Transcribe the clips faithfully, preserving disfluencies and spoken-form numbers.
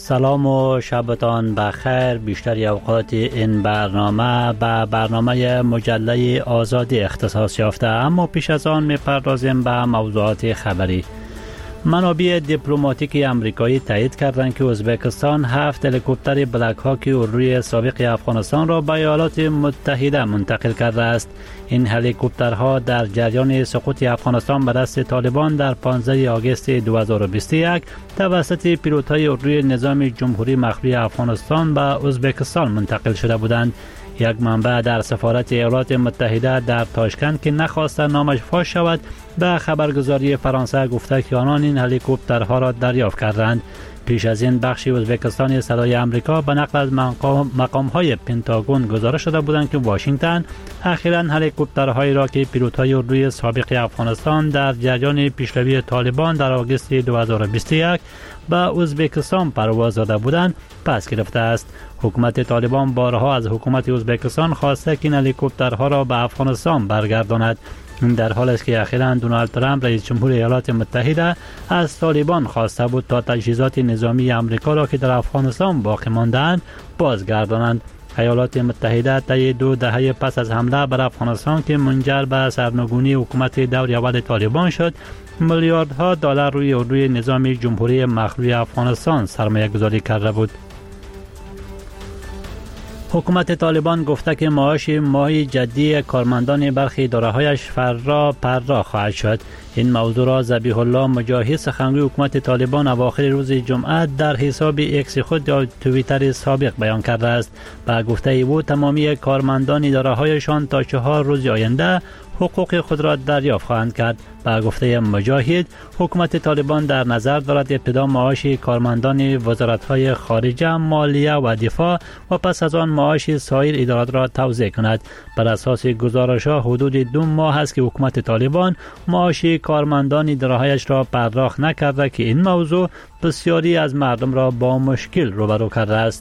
سلام و شبتان بخیر. بیشتر اوقات این برنامه به برنامه مجله آزادی اختصاص یافته، اما پیش از آن می‌پردازیم به موضوعات خبری. منابع دیپلماتیک آمریکایی تایید کردند که ازبکستان هفت هلیکوپتر بلک هاک روی سابق افغانستان را به ایالات متحده منتقل کرده است. این هلیکوپترها در جریان سقوط افغانستان به دست طالبان در پانزده آگوست دو هزار و بیست و یک توسط پیلوت‌های روی نظام جمهوری مخفی افغانستان به ازبکستان منتقل شده بودند. یک منبع در سفارت ایالات متحده در تاشکند که نخواست نامش فاش شود به خبرگزاری فرانسه گفته که آنان این هلیکوپترها را دریافت کردند. پیش از این بخش ازبکستانی صدای آمریکا به نقل از مقام‌های پنتاگون گزارش داده بودند که واشنگتن اخیراً هلیکوپترهایی را که پیلوت‌های اردوی سابق افغانستان در جریان پیشروی طالبان در آگوست دو هزار و بیست و یک به ازبکستان پرواز داده بودند پس گرفته است. حکومت طالبان بارها از حکومت ازبکستان خواسته که این هلیکوپترها را به افغانستان برگرداند. این در حالی است که اخیراً دونالد ترامپ رئیس جمهور ایالات متحده از طالبان خواسته بود تا تجهیزات نظامی آمریکا را که در افغانستان باقی مانده‌اند بازگردانند. ایالات متحده طی دو دهه پس از حمله بر افغانستان که منجر به سرنگونی حکومت دور اول طالبان شد، میلیاردها دلار روی اردوی نظام جمهوری مخفی افغانستان سرمایه گذاری کرده بود. حکومت طالبان گفته که معاش ماهی جدی کارمندان برخی اداره‌هایش فرا پرا خواهد شد. این موضوع را ذبیح الله مجاهد سخنگوی حکومت طالبان اواخر روز جمعه در حساب ایکس خود یا توییتر سابق بیان کرده است. با گفته او تمامی کارمندان اداره‌هایشان تا چهار روز آینده حقوق خود را دریافت خواهند کرد. با گفته مجاهد حکومت طالبان در نظر دارد ابتدا معاش کارمندان وزارت‌های خارجه، مالیه و دفاع و پس از آن معاش سایر ادارات را توزیع کند. بر اساس گزارش‌ها حدود دو ماه است که حکومت طالبان معاش کارمندان اداره‌هایش را پرداخت نکرده که این موضوع بسیاری از مردم را با مشکل روبرو کرده است.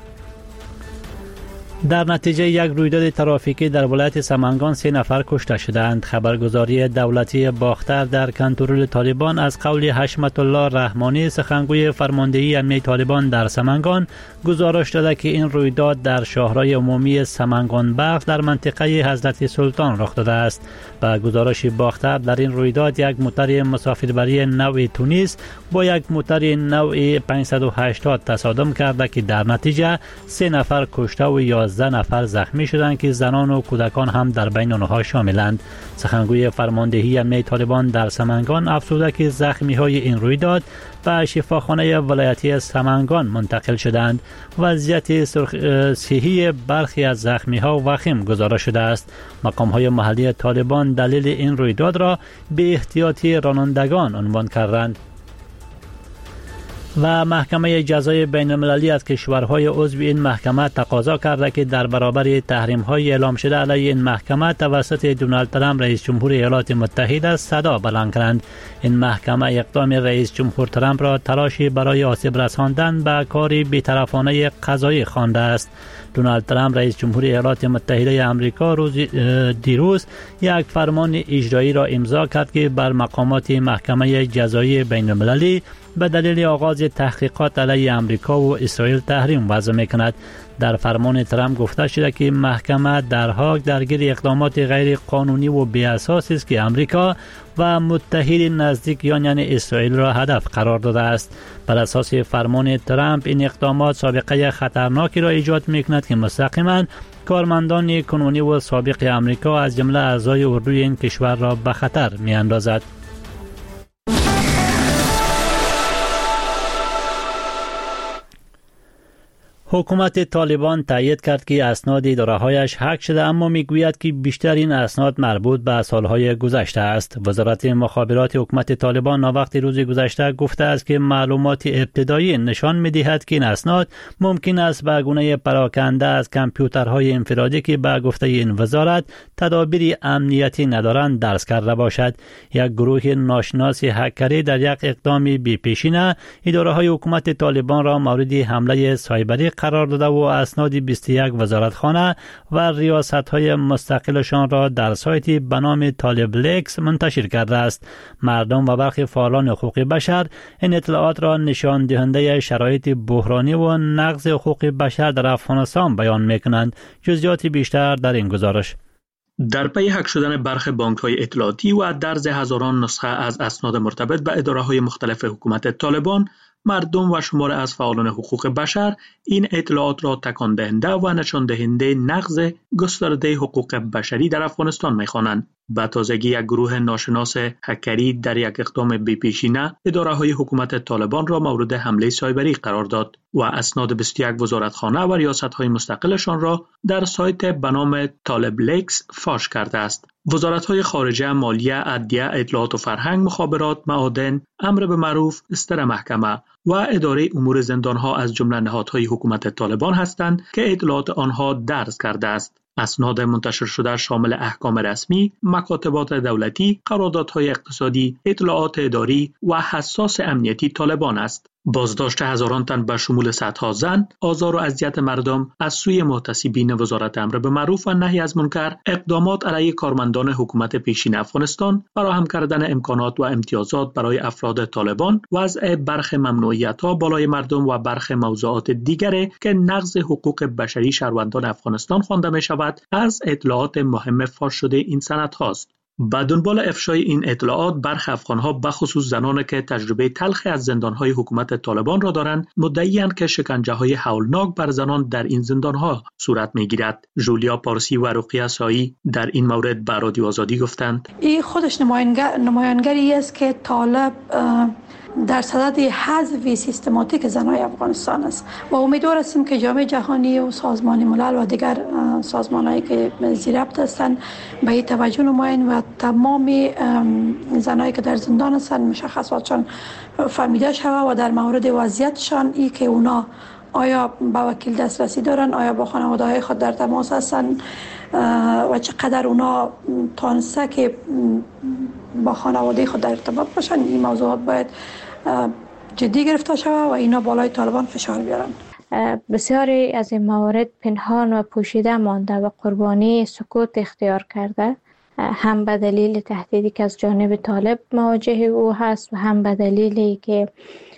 در نتیجه یک رویداد ترافیکی در ولایت سمنگان سه نفر کشته شدند. خبرگزاری دولتی باختر در کنترل طالبان از قول حشمت الله رحمانی سخنگوی فرماندهی امنیت طالبان در سمنگان گزارش داده که این رویداد در شاهراه عمومی سمنگان بخش در منطقه حضرت سلطان رخ داده است. با گزارش باختر در این رویداد یک موتر مسافربری نوع تونیس با یک موتر نوع پانصد و هشتاد تصادم کرده که در نتیجه سه نفر کشته و یازده نفر زخمی شدند که زنان و کودکان هم در بین آنها شاملند. سخنگوی فرماندهی امنیت طالبان در سمنگان افزوده که زخمی های این رویداد به شفاخانه ولایتی سمنگان منتقل شدند. وضعیت صحی برخی از زخمی ها وخیم گزارش شده است. مقام های محلی طالبان دلیل این رویداد را به احتیاطی رانندگان عنوان کردند. و محکمه جزای بین المللی از کشورهای عضو این محکمه تقاضا کرده که در برابر تحریم‌های اعلام شده علیه این محکمه توسط دونالد ترامپ رئیس جمهور ایالات متحده صدا بلند کنند. این محکمه اقدام رئیس جمهور ترامپ را تلاشی برای آسیب رساندن به کاری بی‌طرفانه قضایی خوانده است. دونالد ترامپ رئیس جمهور ایالات متحده آمریکا روز دیروز یک فرمان اجرایی را امضا کرد که بر مقامات محکمه جزایی بین المللی به دلیل آغاز تحقیقات علیه آمریکا و اسرائیل تحریم وضع می‌کند. در فرمان ترامپ گفته شده که محکمه در هاگ درگیر اقدامات غیر قانونی و بی اساس است که آمریکا و متحد نزدیکیان یعنی اسرائیل را هدف قرار داده است. بر اساس فرمان ترامپ این اقدامات سابقه خطرناکی را ایجاد می‌کند که مستقیما کارمندان کنونی و سابق آمریکا از جمله اعضای اردوی این کشور را به خطر می‌اندازد. حکومت طالبان تایید کرد که اسناد اداره‌هایش هک شده، اما میگوید که بیشتر این اسناد مربوط به سالهای گذشته است. وزارت مخابرات حکومت طالبان وقتی روز گذشته گفته است که معلومات ابتدایی نشان می‌دهد که این اسناد ممکن است به گونه پراکنده از کامپیوترهای انفرادی که به گفته این وزارت تدابیر امنیتی ندارند درس کرده باشد. یک گروه ناشناس هکری در یک اقدام بی‌پیشینه اداره‌های حکومت طالبان را مورد حمله سایبری قرار داده و اسناد بیست و یک وزارتخانه و ریاست‌های مستقلشان را در سایتی به نام طالب لکس منتشر کرده است. مردم و برخی فعالان حقوق بشر این اطلاعات را نشان دهنده شرایط بحرانی و نقض حقوق بشر در افغانستان بیان می‌کنند. جزئیات بیشتر در این گزارش. در پی هک شدن برخی بانک‌های اطلاعاتی و درز هزاران نسخه از اسناد مرتبط به اداره‌های مختلف حکومت طالبان، مردم و شمار از فعالان حقوق بشر این اطلاعات را تکان دهنده و نشان دهنده نقض گسترده حقوق بشری در افغانستان می‌خوانند. به تازگی یک گروه ناشناس هکری در یک اقدام بی‌پیشینه اداره‌های حکومت طالبان را مورد حمله سایبری قرار داد و اسناد بیست و یک وزارتخانه و ریاست‌های مستقلشان را در سایت به نام طالب لکس فاش کرده است. وزارت‌های خارجه، مالیه، عدلیه، اطلاعات و فرهنگ، مخابرات، معادن، امر به معروف، استر محکمه و اداره امور زندان‌ها از جمله نهادهای حکومت طالبان هستند که اطلاعات آنها درز کرده است. اسناد منتشر شده شامل احکام رسمی، مکاتبات دولتی، قراردادهای اقتصادی، اطلاعات اداری و حساس امنیتی طالبان است. بازداشت هزاران تن به شمول صدها زن، آزار و اذیت مردم از سوی محتسبین وزارت امر به معروف و نهی از منکر، اقدامات علیه کارمندان حکومت پیشین افغانستان، فراهم کردن امکانات و امتیازات برای افراد طالبان، وضع برخی ممنوعیت‌ها بالای مردم و برخی موضوعات دیگری که نقض حقوق بشری شهروندان افغانستان خوانده می‌شود، از اطلاعات مهم فاش شده این سندهاست. با دنبال افشای این اطلاعات، برخی افغان‌ها به خصوص زنانی که تجربه تلخی از زندان‌های حکومت طالبان را دارند، مدعی‌اند که شکنجه‌های هولناک بر زنان در این زندان‌ها صورت می‌گیرد. جولیا پارسی و رقیه سایی در این مورد به رادیو آزادی گفتند: این خودش نماینگر نمایانگری است که طالب در صدد حذف سیستماتیک زنای افغانستان است و امیدوار هستیم که جامعه جهانی و سازمان ملل و دیگر سازمان‌هایی که زیر ربط هستند به این توجه نمایند و تمام زنایی که در زندان هستند مشخصاتشان فهمیده شود و در مورد وضعیتشان ای که اونا آیا به وکیل دسترسی دارن، آیا با خانواده‌های خود در تماس هستند و چقدر اونا تانسته که با خانواده خود در ارتباط باشن. این موضوعات باید جدی گرفته شود و اینا بالای طالبان فشار بیارن. بسیاری از این موارد پنهان و پوشیده مانده و قربانی سکوت اختیار کرده، هم به دلیل تهدیدی که از جانب طالب مواجه او هست و هم به دلیلی که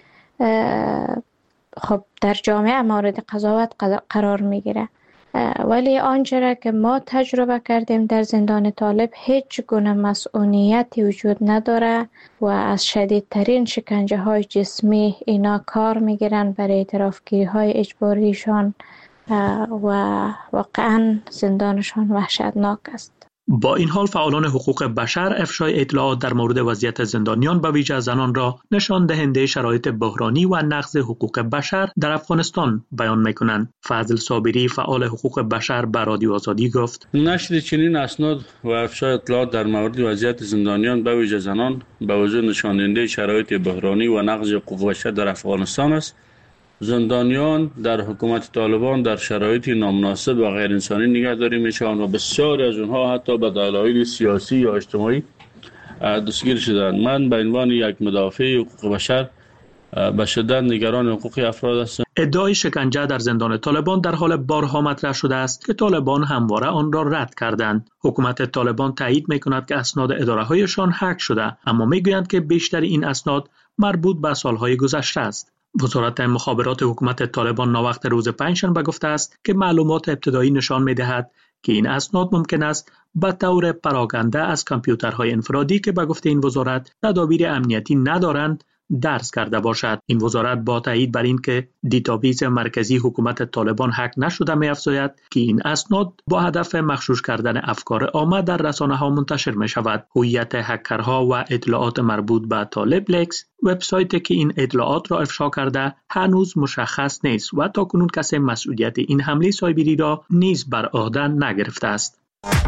خب در جامعه مورد قضاوت قرار میگیره. ولی آنچه که ما تجربه کردیم در زندان طالب هیچ گونه مسئولیتی وجود نداره و از شدیدترین شکنجه های جسمی اینا کار میگیرن برای اعترافگیری های اجباریشان و واقعا زندانشان وحشتناک است. با این حال فعالان حقوق بشر افشای اطلاعات در مورد وضعیت زندانیان به ویژه زنان را نشان دهنده شرایط بحرانی و نقض حقوق بشر در افغانستان بیان می‌کنند. فضل صابری فعال حقوق بشر به رادیو آزادی گفت: نشر چنین اسناد و افشای اطلاعات در مورد وضعیت زندانیان به ویژه زنان به وجه نشان دهنده شرایط بحرانی و نقض حقوق بشر در افغانستان است. زندانیان در حکومت طالبان در شرایط نامناسب و غیر انسانی نگهداری میشوند و بسیاری از اونها حتی به دلایل سیاسی یا اجتماعی دستگیر شدند. من به عنوان یک مدافع حقوق بشر به شدت نگران حقوق افراد هستم. ادعای شکنجه در زندان طالبان در حال بارها مطرح شده است که طالبان همواره آن را رد کردند. حکومت طالبان تایید می‌کند که اسناد اداره‌هایشان هک شده، اما می‌گویند که بیشتر این اسناد مربوط به سال‌های گذشته است. وزارت مخابرات حکومت طالبان ناوقت روز پنجشنبه گفته است که معلومات ابتدایی نشان می‌دهد که این اسناد ممکن است به طور پراکنده از کامپیوترهای انفرادی که به گفته این وزارت تدابیر امنیتی ندارند درز کرده باشد. این وزارت با تایید بر این که دیتابیس مرکزی حکومت طالبان هک نشده می‌افزاید که این اسناد با هدف مغشوش کردن افکار عامه در رسانه‌ها منتشر می‌شود. هویت هکرها و اطلاعات مربوط به طالب لکس، وبسایتی که این اطلاعات را افشا کرده، هنوز مشخص نیست و تاکنون کسی مسئولیت این حمله سایبری را نیز بر عهده نگرفته است.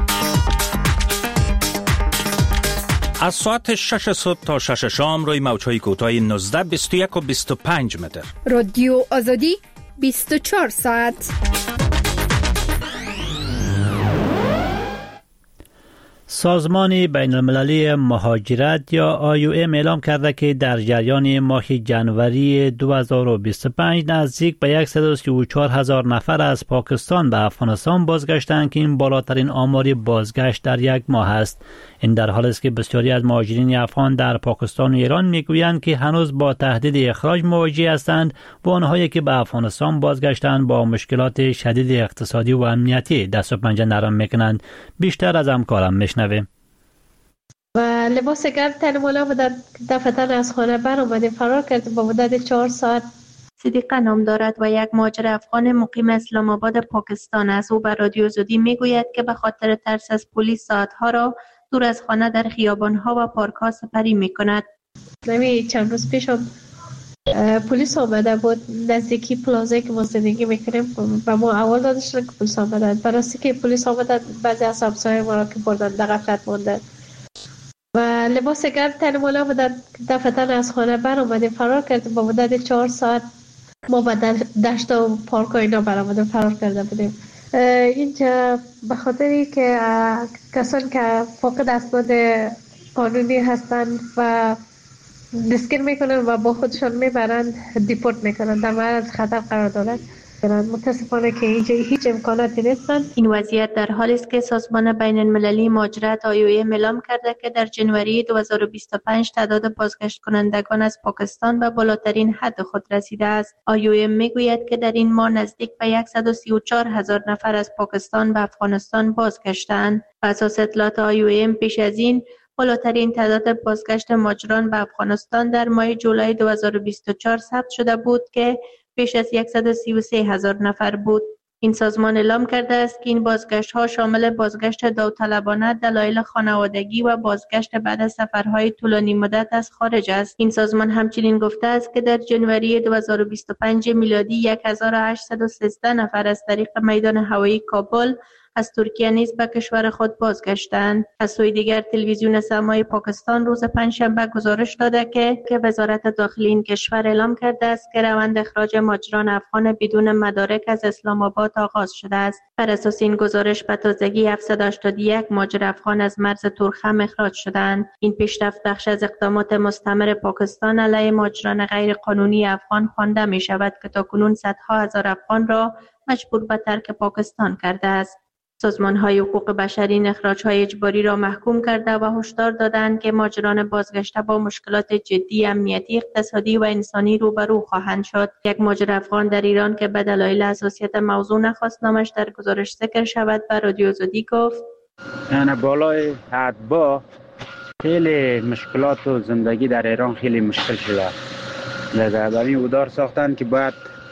از ساعت شش صبح تا شش شام روی موج‌های کوتاه نوزده، بیست و یک و بیست و پنج متر. رادیو آزادی بیست و چهار ساعت. سازمان بین المللی مهاجرت یا آی او ام اعلام کرده که در جریان ماه جنوری دو هزار و بیست و پنج نزدیک به صد و سی و چهار هزار نفر از پاکستان به افغانستان بازگشتند که این بالاترین آمار بازگشت در یک ماه است. این در حالی است که بسیاری از مهاجرین افغان در پاکستان و ایران میگویند که هنوز با تهدید اخراج مواجه هستند و آنهایی که به افغانستان بازگشتند با مشکلات شدید اقتصادی و امنیتی دست و پنجه نرم میکنند. بیشتر از همکارم میشنویم. و لباس گرم تن مولا بودن دفتن از خانه بر اومدیم فرار کردیم با مدت چهار ساعت. صدیقه نام دارد و یک مهاجر افغان مقیم اسلام آباد پاکستان است. او به رادیو زودی میگوید که به خاطر ترس از پلیس ساعتها را دور از خانه در خیابان‌ها و پارک‌ها سپری می‌کند. نمی چند روز پیش پلیس آمده بود نزدیکی پلازایی که ما زندگی میکنیم و ما اول دادشتن که پلیس آمدن. براستی که پلیس آمدن بعضی از همسایه ما را که بردن در غفلت ماندن و لباس گرم تن مولا بودن دفتن از خانه بر اومدیم فرار کردیم با مدت چهار ساعت. ما با دشت و پارک و اینا بر اومدیم فرار کرده بودیم. اینجا به خاطری که کسانی که فاقد اسناد قانونی هستند و دستگیر میکنن و با خودشان میبرند دیپورت میکنن در معرض خطر قرار دارند. متاسفانه که اینجا هیچ امکاناتی نیستند. این وضعیت در حالی است که سازمان بین المللی مهاجرت آی او ام اعلام کرده که در جنوری دو هزار و بیست و پنج تعداد بازگشت کنندگان از پاکستان به بالاترین حد خود رسیده است. آی او ام میگوید که در این ماه نزدیک به صد و سی و چهار هزار نفر از پاکستان به افغانستان بازگشتند. بر اساس اطلاعات آی او ام پیش از این بالاترین تعداد بازگشت مهاجران به افغانستان در ماه جولای دو هزار و بیست و چهار ثبت شده بود که بیش از صد و سی و سه هزار نفر بود. این سازمان اعلام کرده است که این بازگشت ها شامل بازگشت داوطلبانه، دلایل خانوادگی و بازگشت بعد از سفرهای طولانی مدت از خارج است. این سازمان همچنین گفته است که در جنوری دو هزار و بیست و پنج میلادی هزار و هشتصد و سیزده نفر از طریق میدان هوایی کابل از ترکیه نیز به کشور خود بازگشتند. از سوی دیگر تلویزیون سمای پاکستان روز پنجشنبه گزارش داده که که وزارت داخلی این کشور اعلام کرده است که روند اخراج مهاجران افغان بدون مدارک از اسلام آباد آغاز شده است. بر اساس این گزارش به تازگی هفتصد و هشتاد و یک مهاجر افغان از مرز تورخم اخراج شدند. این پیشرفت بخش از اقدامات مستمر پاکستان علیه مهاجران غیر قانونی افغان خوانده می شود که تاکنون صدها هزار افغان را مجبور به ترک پاکستان کرده است. سازمان‌های حقوق بشری این اخراج‌های اجباری را محکوم کرده و هشدار دادند که مهاجران بازگشته با مشکلات جدی امنیتی، اقتصادی و انسانی روبرو خواهند شد. یک مهاجر افغان در ایران که به دلایل حساسیت موضوع نخواست نامش در گزارش ذکر شود به رادیو زودی گفت: انا بالای حدبا خیلی مشکلات و زندگی در ایران خیلی مشکل شده. لذا برای ودار ساختن که باید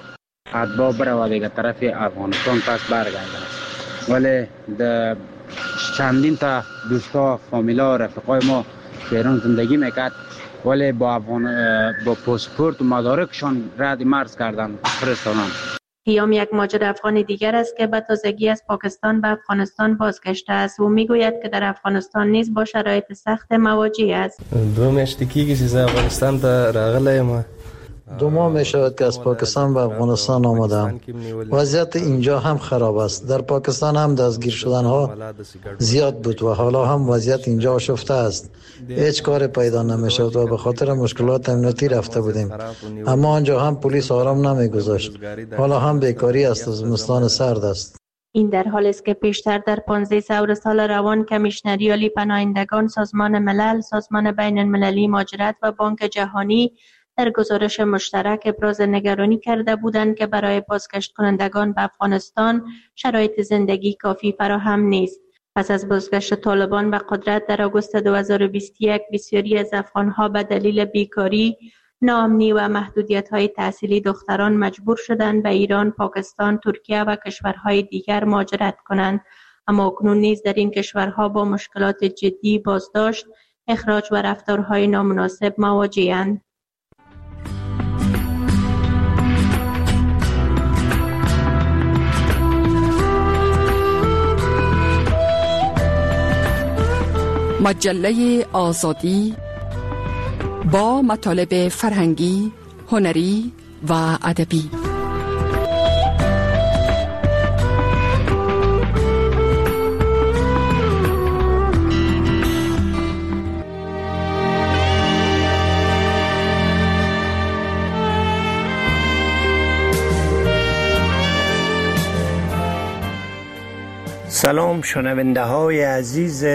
حدبا بره و دیگه طرف افغانستان پس برگرده. ولی در چندین تا دوستا، فامیلا و رفقای ما که ایران زندگی میکرد ولی با افغان با پاسپورت و مدارکشان رد مرز کردن فرستادن. قیام یک مهاجر افغان دیگر است که به تازگی از پاکستان به افغانستان بازگشته است. او میگوید که در افغانستان نیز با شرایط سخت مواجه است. دو میاشتې کېږي چې زه افغانستان ته راغلی یم. دو ماه می شود که از پاکستان به افغانستان آمدم. وضعیت اینجا هم خراب است. در پاکستان هم دستگیر شدن ها زیاد بود و حالا هم وضعیت اینجا آشفته است. هیچ کار پیدا نمی شود و به خاطر مشکلات امنیتی رفته بودیم. اما آنجا هم پلیس آرام نمی گذاشت. حالا هم بیکاری است و زمستان سرد است. این در حالی است که پیشتر در پانزده سور سال روان کمیشنری عالی پناهندگان، سازمان ملل، سازمان بین المللی مهاجرت و بانک جهانی در گزارش مشترک ابراز نگرانی کرده بودند که برای بازگشت کنندگان به افغانستان شرایط زندگی کافی فراهم نیست. پس از بازگشت طالبان به قدرت در آگوست دو هزار و بیست و یک بسیاری از افغانها به دلیل بیکاری، ناامنی و محدودیت‌های تحصیلی دختران مجبور شدند به ایران، پاکستان، ترکیه و کشورهای دیگر مهاجرت کنند. اما اکنون نیز در این کشورها با مشکلات جدی بازداشت، اخراج و رفتارهای نامناسب مواجه‌اند. مجله آزادی با مطالب فرهنگی، هنری و ادبی. سلام شنونده های عزیز